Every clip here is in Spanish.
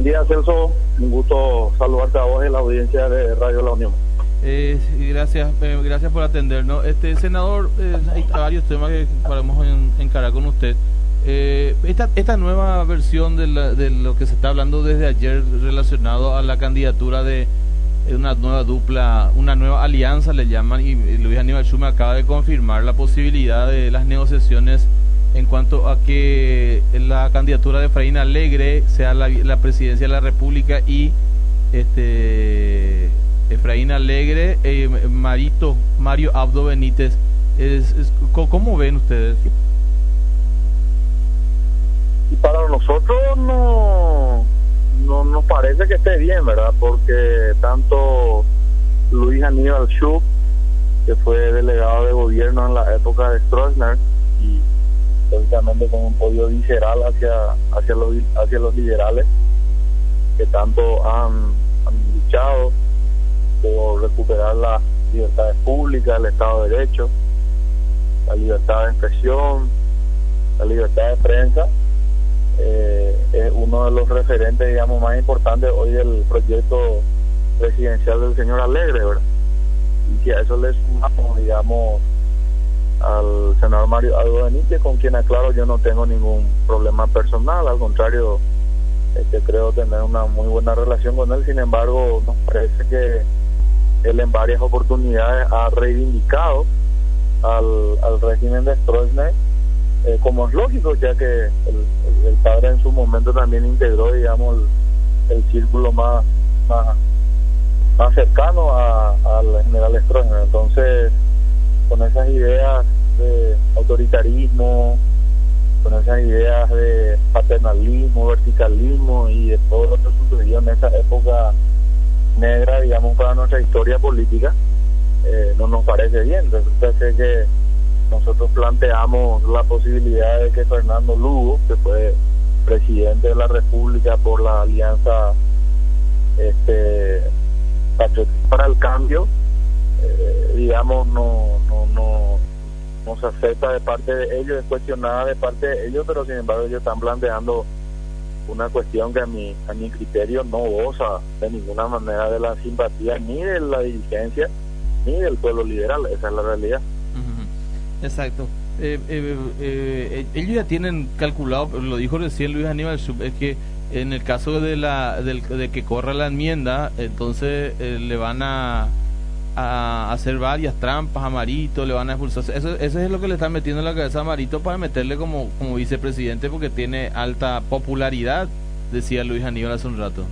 Buen día, Celso. Un gusto saludarte a vos y la audiencia de Radio La Unión. Gracias por atendernos. Senador, hay varios temas que podemos encarar con usted. Esta nueva versión de lo que se está hablando desde ayer relacionado a la candidatura de una nueva dupla, una nueva alianza le llaman, y Luis Aníbal Schum acaba de confirmar la posibilidad de las negociaciones en cuanto a que la candidatura de Efraín Alegre sea la presidencia de la República y Efraín Alegre, Mario Abdo Benítez. ¿Cómo ven ustedes? Y para nosotros no nos parece que esté bien, ¿verdad? Porque tanto Luis Aníbal Schum, que fue delegado de gobierno en la época de Stroessner, y precisamente con un podio visceral hacia los liberales que tanto han luchado por recuperar las libertades públicas, el Estado de Derecho, la libertad de expresión, la libertad de prensa. Es uno de los referentes, digamos, más importantes hoy del proyecto presidencial del señor Alegre, ¿verdad? Y si a eso le sumamos, digamos, al senador Mario Abdo Benítez, con quien, aclaro, yo no tengo ningún problema personal, al contrario, creo tener una muy buena relación con él. Sin embargo, nos parece que él en varias oportunidades ha reivindicado al régimen de Stroessner, como es lógico, ya que el padre en su momento también integró, digamos, el círculo más cercano al general Stroessner. Entonces, con esas ideas de autoritarismo, con esas ideas de paternalismo, verticalismo y de todo lo que sucedió en esa época negra, digamos, para nuestra historia política, no nos parece bien. Entonces, que nosotros planteamos la posibilidad de que Fernando Lugo, que fue presidente de la República por la alianza Patriotas para el Cambio, digamos, no se acepta de parte de ellos, es cuestionada de parte de ellos, pero sin embargo ellos están planteando una cuestión que a mi criterio no goza de ninguna manera de la simpatía ni de la dirigencia ni del pueblo liberal. Esa es la realidad. Exacto. Ellos ya tienen calculado, lo dijo recién Luis Aníbal Schum, es que en el caso de que corra la enmienda, entonces le van a hacer varias trampas a Marito, le van a expulsar. Eso es lo que le están metiendo en la cabeza a Marito para meterle como vicepresidente, porque tiene alta popularidad, decía Luis Aníbal hace un rato.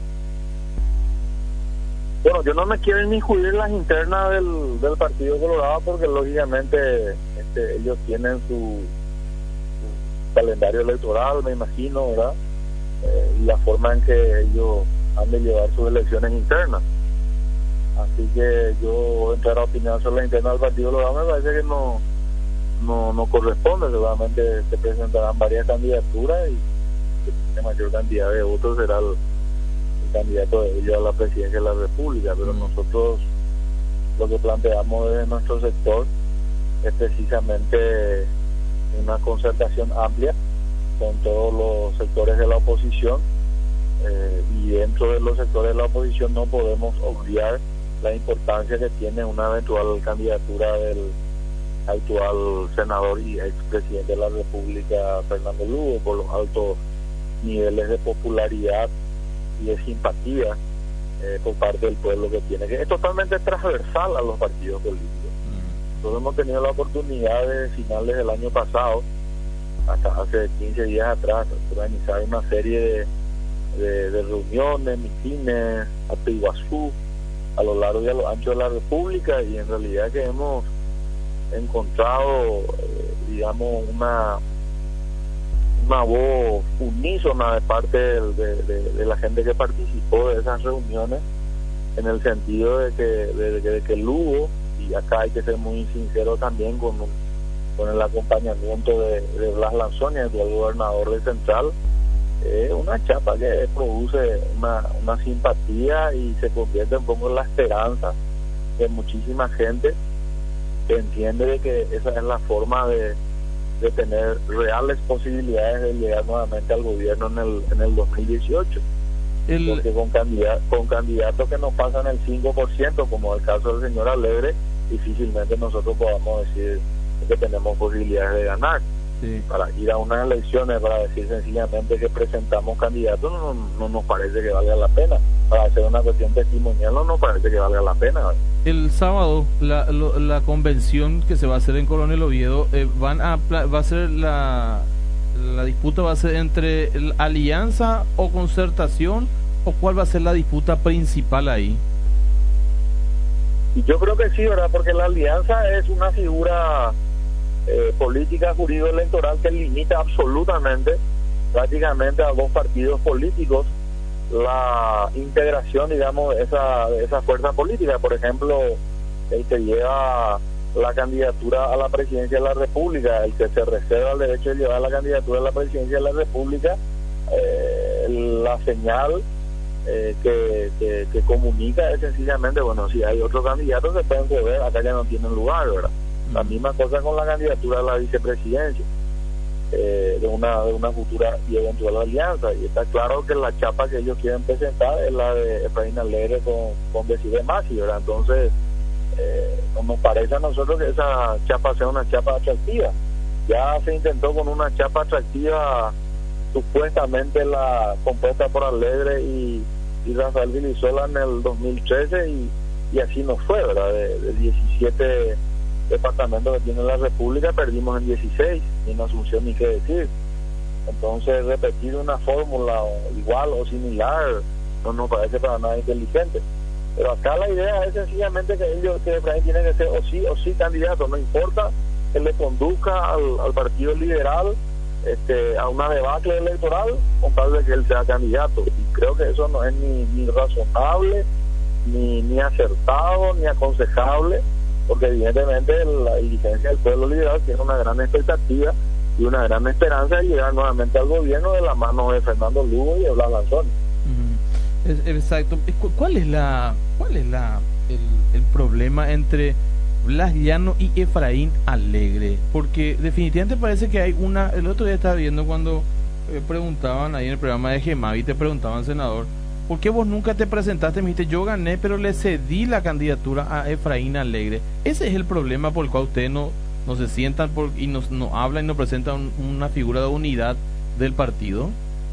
Bueno, yo no me quiero ni inmiscuir en las internas del Partido Colorado, porque lógicamente ellos tienen su calendario electoral, me imagino, ¿verdad? Y la forma en que ellos han de llevar sus elecciones internas. Así que yo entrar a opinar sobre la interna del Partido Colorado me parece que no corresponde. Seguramente se presentarán varias candidaturas y la mayor cantidad de votos será el candidato de ellos a la presidencia de la República. Pero nosotros lo que planteamos desde nuestro sector es precisamente una concertación amplia con todos los sectores de la oposición, y dentro de los sectores de la oposición no podemos obviar la importancia que tiene una eventual candidatura del actual senador y expresidente de la República, Fernando Lugo, por los altos niveles de popularidad y de simpatía por parte del pueblo que tiene, que es totalmente transversal a los partidos políticos. Nosotros hemos tenido la oportunidad de finales del año pasado, hasta hace 15 días atrás, organizar una serie de reuniones, mitines, a Iguazú, a lo largo y a lo ancho de la República, y en realidad que hemos encontrado, digamos, una voz unísona de parte de la gente que participó de esas reuniones, en el sentido de que Lugo, y acá hay que ser muy sincero también con el acompañamiento de Blas Lanzoni, el gobernador de Central, una chapa que produce una simpatía y se convierte un poco en la esperanza de muchísima gente que entiende de que esa es la forma de tener reales posibilidades de llegar nuevamente al gobierno en el 2018. porque con candidatos que nos pasan el 5%, como el caso del señor Alegre, difícilmente nosotros podamos decir que tenemos posibilidades de ganar. Sí. Para ir a unas elecciones para decir sencillamente que presentamos candidatos no nos parece que valga la pena. Para hacer una cuestión testimonial no nos parece que valga la pena, ¿verdad? El sábado la convención que se va a hacer en Coronel Oviedo, va a ser la disputa va a ser entre alianza o concertación, o cuál va a ser la disputa principal ahí. Y yo creo que sí, ¿verdad? Porque la alianza es una figura política jurídico-electoral que limita absolutamente, prácticamente a dos partidos políticos, la integración, digamos, de esa fuerza política. Por ejemplo, el que lleva la candidatura a la presidencia de la República, el que se reserva el derecho de llevar la candidatura a la presidencia de la República, la señal que comunica es sencillamente, bueno, si hay otros candidatos se pueden mover, acá ya no tienen lugar, ¿verdad? La misma cosa con la candidatura a la vicepresidencia de una futura y eventual alianza, y está claro que la chapa que ellos quieren presentar es la de Efraín Alegre con Desiree Masi, ¿verdad? Entonces nos parece a nosotros que esa chapa sea una chapa atractiva. Ya se intentó con una chapa atractiva supuestamente la compuesta por Alegre y Rafael Vilisola en el 2013 y así nos fue, ¿verdad? De 17 departamentos que tiene la República perdimos en 16, en Asunción ni qué decir. Entonces repetir una fórmula igual o similar no nos parece para nada inteligente. Pero acá la idea es sencillamente que Efraín tiene que ser o sí candidato, no importa que le conduzca al partido liberal a una debacle electoral con tal de que él sea candidato. Y creo que eso no es ni razonable, ni acertado, ni aconsejable, porque evidentemente la dirigencia del pueblo liberal tiene una gran expectativa y una gran esperanza de llegar nuevamente al gobierno de la mano de Fernando Lugo y de Blas Lanzoni. Exacto. ¿Cuál es el problema entre Blas Llano y Efraín Alegre? Porque definitivamente parece que hay el otro día estaba viendo cuando preguntaban ahí en el programa de Gemavi, te preguntaban, senador, ¿por qué vos nunca te presentaste? Me dijiste, yo gané, pero le cedí la candidatura a Efraín Alegre. Ese es el problema por el cual ustedes no se sientan y no hablan y no presentan una figura de unidad del partido.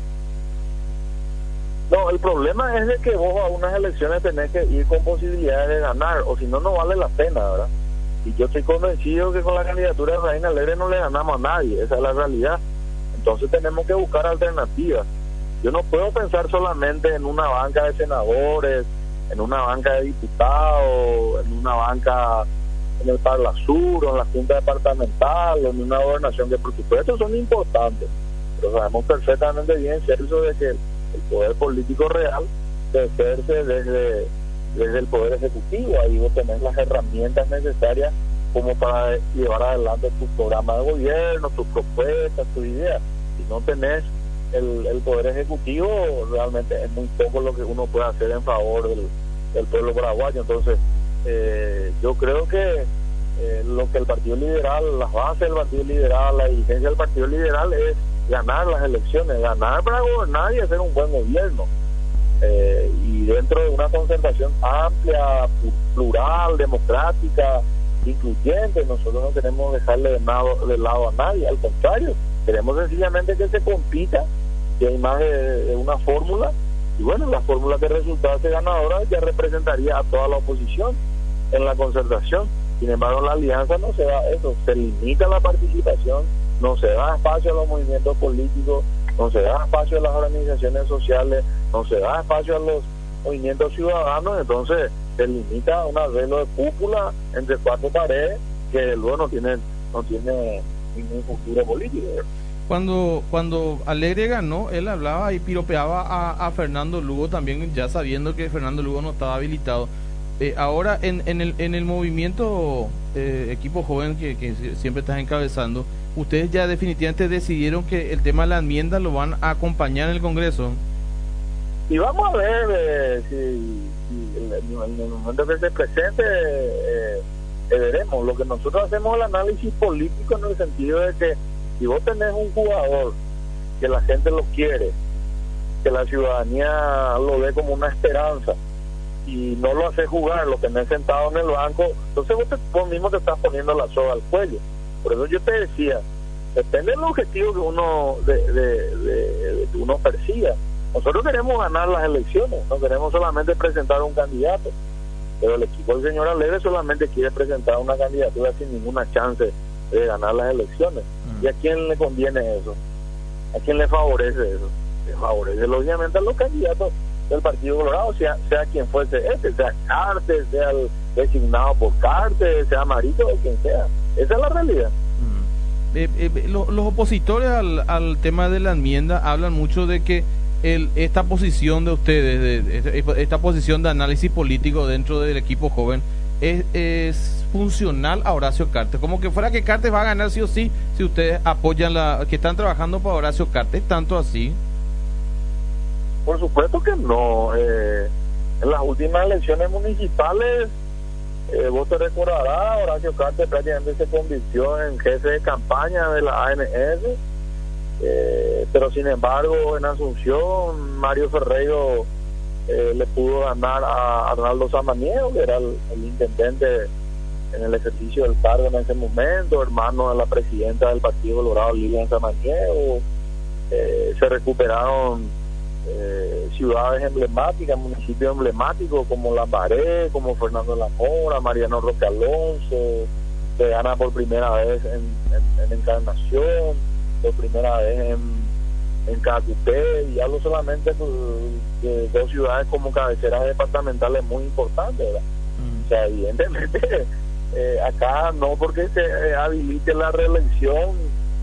No, el problema es de que vos a unas elecciones tenés que ir con posibilidades de ganar, o si no, no vale la pena, ¿verdad? Y yo estoy convencido que con la candidatura de Efraín Alegre no le ganamos a nadie, esa es la realidad. Entonces tenemos que buscar alternativas. Yo no puedo pensar solamente en una banca de senadores, en una banca de diputados, en una banca en el Parla Sur, o en la Junta Departamental, o en una gobernación, que por supuesto son importantes, pero sabemos perfectamente bien, Celso, de que el poder político real se ejerce desde el poder ejecutivo. Ahí vos tenés las herramientas necesarias como para llevar adelante tu programa de gobierno, tus propuestas, tus ideas. Si no tenés el poder ejecutivo, realmente es muy poco lo que uno puede hacer en favor del pueblo paraguayo. Entonces yo creo que lo que el Partido Liberal, las bases del Partido Liberal, la dirigencia del Partido Liberal es ganar las elecciones, ganar para gobernar y hacer un buen gobierno, y dentro de una concertación amplia, plural, democrática, incluyente. Nosotros no queremos dejarle de lado a nadie, al contrario, queremos sencillamente que se compita, que hay más de una fórmula, y bueno, la fórmula que resultase ganadora ya representaría a toda la oposición en la concertación. Sin embargo, en la alianza no se da eso, se limita la participación, no se da espacio a los movimientos políticos, no se da espacio a las organizaciones sociales, no se da espacio a los movimientos ciudadanos. Entonces se limita a un arreglo de cúpula entre cuatro paredes que luego no tiene ningún futuro político. Cuando Alegre ganó, él hablaba y piropeaba a Fernando Lugo también, ya sabiendo que Fernando Lugo no estaba habilitado. Ahora en el movimiento equipo joven que siempre estás encabezando, ustedes ya definitivamente decidieron que el tema de la enmienda lo van a acompañar en el Congreso. Y vamos a ver si en el momento que se presente veremos. Lo que nosotros hacemos es el análisis político, en el sentido de que si vos tenés un jugador que la gente lo quiere que la ciudadanía lo ve como una esperanza y no lo hace jugar, lo tenés sentado en el banco, entonces vos mismo te estás poniendo la soga al cuello. Por eso yo te decía, depende del objetivo que uno que uno persiga. Nosotros queremos ganar las elecciones, no queremos solamente presentar un candidato, pero el equipo del señor Alegre solamente quiere presentar una candidatura sin ninguna chance de ganar las elecciones. ¿Y a quién le conviene eso? ¿A quién le favorece eso? Le favorece lógicamente a los candidatos del Partido Colorado, sea quien fuese sea Cartes, sea el designado por Cartes, sea Marito o quien sea. Esa es la realidad. Los opositores al tema de la enmienda hablan mucho de que esta posición de ustedes, esta posición de análisis político dentro del equipo joven es funcional a Horacio Cartes, como que fuera que Cartes va a ganar sí o sí si ustedes apoyan que están trabajando para Horacio Cartes, tanto así. Por supuesto que no. En las últimas elecciones municipales, vos te recordarás, Horacio Cartes prácticamente se convirtió en jefe de campaña de la ANS, pero sin embargo en Asunción Mario Ferreiro le pudo ganar a Arnaldo Samaniego, que era el intendente en el ejercicio del cargo en ese momento, hermano de la presidenta del Partido Colorado, Lilian Samaniego. Se recuperaron ciudades emblemáticas, municipios emblemáticos como Lambaré, como Fernando de la Mora, Mariano Roque Alonso, se gana por primera vez en Encarnación, por primera vez en Cacupé, y hablo solamente de dos ciudades como cabeceras departamentales muy importantes, ¿verdad? O sea, evidentemente acá no porque se habilite la reelección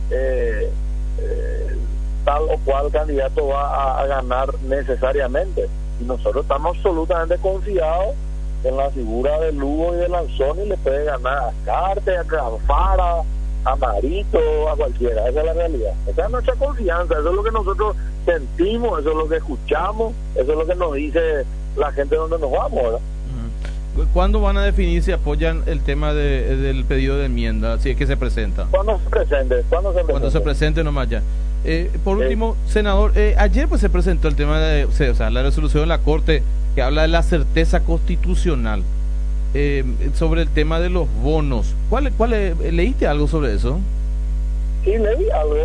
tal o cual candidato va a ganar necesariamente, y nosotros estamos absolutamente confiados en la figura de Lugo y de Lanzoni. Le puede ganar a Cartes, a Canfara, a Marito, a cualquiera. Esa es la realidad, esa es nuestra confianza, eso es lo que nosotros sentimos, eso es lo que escuchamos, eso es lo que nos dice la gente donde nos vamos, ¿verdad? ¿Cuándo van a definir si apoyan el tema del pedido de enmienda, si es que se presenta? Cuando se presente nomás ya. Por último, senador, ayer pues se presentó el tema de, la resolución de la Corte que habla de la certeza constitucional sobre el tema de los bonos. ¿Leíste algo sobre eso? Sí, leí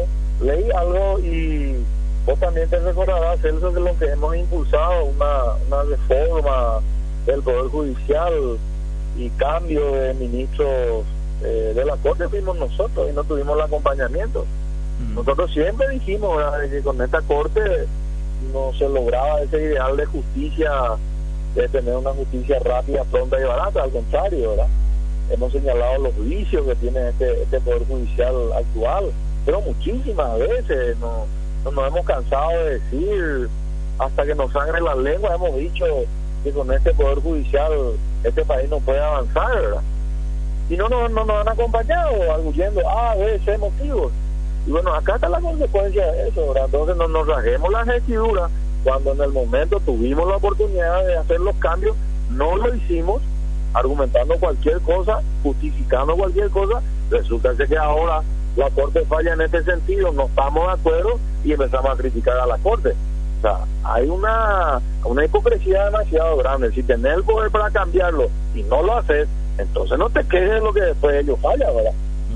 algo y vos también te recordarás, Celso, que lo que hemos impulsado una reforma del Poder Judicial y cambio de ministros de la Corte fuimos nosotros y no tuvimos el acompañamiento. Nosotros siempre dijimos, ¿verdad?, que con esta Corte no se lograba ese ideal de justicia, de tener una justicia rápida, pronta y barata. Al contrario, ¿verdad?, hemos señalado los vicios que tiene este Poder Judicial actual, pero muchísimas veces no nos hemos cansado de decir, hasta que nos sangre la lengua, hemos dicho que con este Poder Judicial este país no puede avanzar, ¿verdad? Y no nos han acompañado, arguyendo A, B, C motivos. Y bueno, acá está la consecuencia de eso, ¿verdad? Entonces no nos rasguemos las vestiduras cuando en el momento tuvimos la oportunidad de hacer los cambios, no lo hicimos, argumentando cualquier cosa, justificando cualquier cosa. Resulta que ahora la Corte falla en este sentido, no estamos de acuerdo y empezamos a criticar a la Corte. O sea, hay una hipocresía demasiado grande. Si tenés el poder para cambiarlo y no lo haces, entonces no te quejes de lo que después ellos fallan, ¿verdad?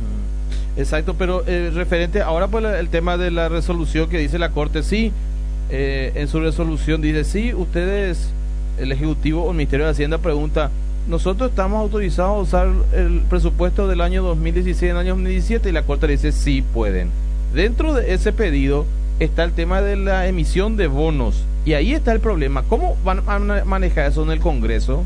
Exacto, pero referente ahora pues el tema de la resolución que dice la Corte, sí, en su resolución dice, sí, ustedes, el Ejecutivo o el Ministerio de Hacienda pregunta, nosotros estamos autorizados a usar el presupuesto del año 2016 en el año 2017, y la Corte le dice, sí, pueden. Dentro de ese pedido está el tema de la emisión de bonos, y ahí está el problema. ¿Cómo van a manejar eso en el Congreso?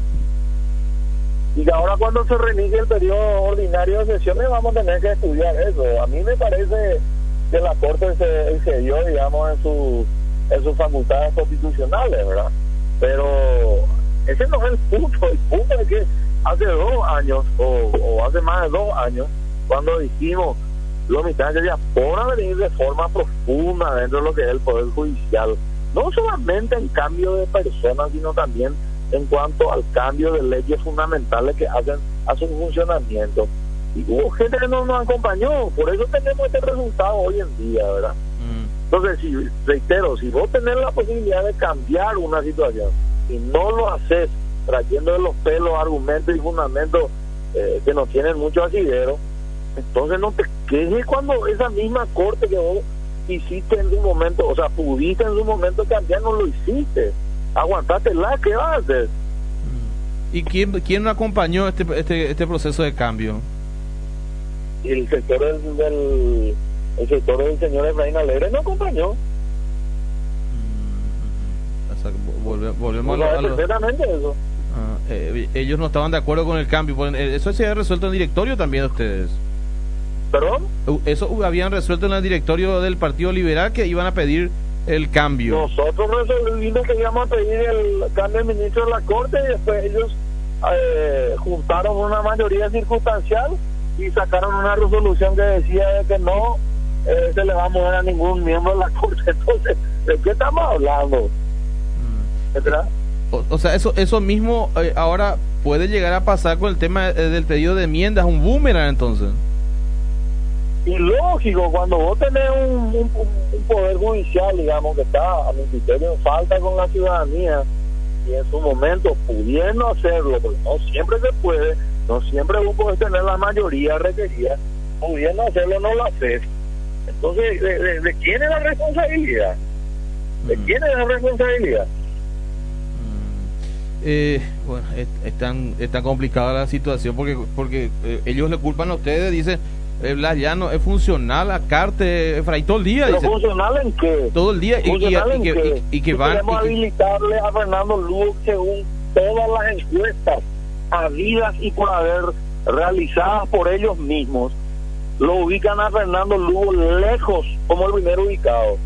Y ahora cuando se reinicie el periodo ordinario de sesiones vamos a tener que estudiar eso. A mí me parece que la Corte se excedió, digamos, en sus facultades constitucionales, ¿verdad? Pero ese no es el punto. El punto es que hace 2 años, o hace más de 2 años, cuando dijimos, los militantes ya por venir de forma profunda dentro de lo que es el Poder Judicial, no solamente en cambio de personas, sino también en cuanto al cambio de leyes fundamentales que hacen a su funcionamiento. Y hubo gente que no nos acompañó, por eso tenemos este resultado hoy en día, ¿verdad? Entonces, reitero, si vos tenés la posibilidad de cambiar una situación y no lo haces trayendo de los pelos argumentos y fundamentos que no tienen mucho asidero, entonces no te quejes cuando esa misma corte que vos hiciste en su momento, o sea, pudiste en su momento cambiar, no lo hiciste. Aguantátela, ¿qué vas a hacer? ¿Y quién acompañó este proceso de cambio? El sector el sector del señor Efraín Alegre no acompañó. O sea, volvemos a lo... perfectamente eso. Ellos no estaban de acuerdo con el cambio. Eso se había resuelto en el directorio también ustedes. ¿Perdón? Eso habían resuelto en el directorio del Partido Liberal, que iban a pedir el cambio. Nosotros resolvimos que íbamos a pedir el cambio del ministro de la Corte y después ellos juntaron una mayoría circunstancial y sacaron una resolución que decía de que no se le va a mover a ningún miembro de la Corte. Entonces, ¿de qué estamos hablando? ¿Verdad? O sea, eso mismo ahora puede llegar a pasar con el tema del pedido de enmiendas, un boomerang entonces. Y lógico, cuando vos tenés un poder judicial, digamos, que está a mi criterio en falta con la ciudadanía, y en su momento pudiendo hacerlo, porque no siempre se puede, no siempre vos podés tener la mayoría requerida, pudiendo hacerlo no lo haces. Entonces, ¿de quién es la responsabilidad? ¿De quién es la responsabilidad? Bueno, es tan complicada la situación porque ellos le culpan a ustedes, dicen Blas Llano es funcional a Carte Efraín todo el día. ¿Pero dice, funcional en qué? Todo el día y que van queremos habilitarle a Fernando Lugo según todas las encuestas habidas y por haber realizadas por ellos mismos, lo ubican a Fernando Lugo lejos como el primer ubicado.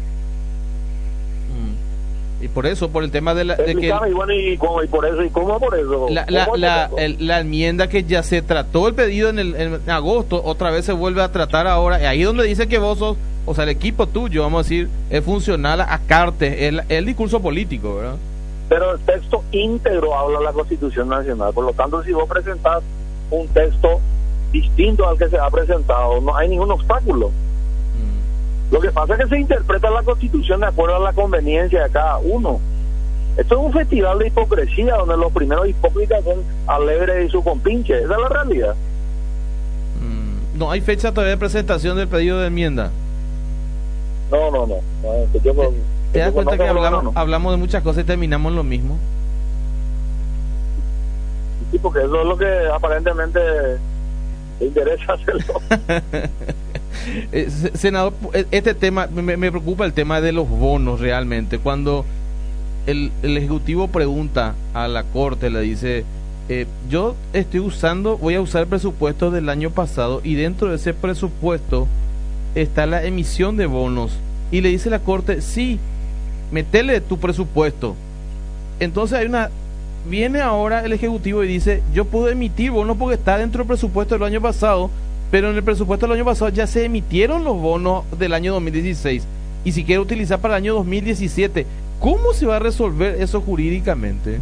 Y por eso, por el tema de que ¿Cómo por eso? La enmienda que ya se trató el pedido en agosto, otra vez se vuelve a tratar ahora, y ahí donde dice que vos sos, o sea, el equipo tuyo, vamos a decir, es funcional a Carte, el discurso político, ¿verdad? Pero el texto íntegro habla de la Constitución Nacional, por lo tanto, si vos presentás un texto distinto al que se ha presentado, no hay ningún obstáculo. Lo que pasa es que se interpreta la Constitución de acuerdo a la conveniencia de cada uno. Esto es un festival de hipocresía donde los primeros hipócritas son Alegre y su compinche. Esa es la realidad. No hay fecha todavía de presentación del pedido de enmienda. No. ¿Te das cuenta que hablamos de muchas cosas y terminamos en lo mismo? Sí, porque eso es lo que aparentemente te interesa hacerlo. Senador, este tema me preocupa, el tema de los bonos realmente. Cuando el Ejecutivo pregunta a la Corte, le dice, yo voy a usar el presupuesto del año pasado y dentro de ese presupuesto está la emisión de bonos, y le dice la Corte, sí, metele tu presupuesto. Entonces viene ahora el Ejecutivo y dice, yo puedo emitir bonos porque está dentro del presupuesto del año pasado, pero en el presupuesto del año pasado ya se emitieron los bonos del año 2016 y si quiere utilizar para el año 2017, ¿cómo se va a resolver eso jurídicamente?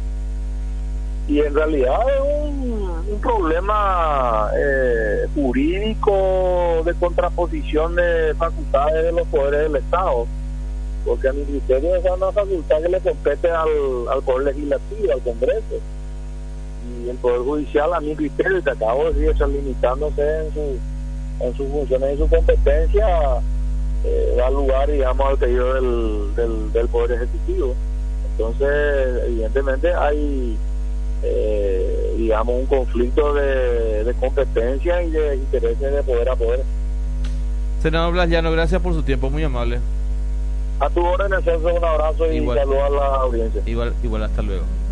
Y en realidad es un problema jurídico de contraposición de facultades de los poderes del Estado, porque a mi criterio esa es una facultad que le compete al Poder Legislativo, al Congreso, y el Poder Judicial, a mi criterio, que acabo de decir, está limitándose en sus funciones y su competencia, da lugar, digamos, al pedido del Poder Ejecutivo. Entonces, evidentemente hay digamos un conflicto de competencia y de intereses de poder a poder. Senador Blas Llano, gracias por su tiempo, muy amable. A tu orden, Celso, un abrazo y saludos a la audiencia. Igual, hasta luego.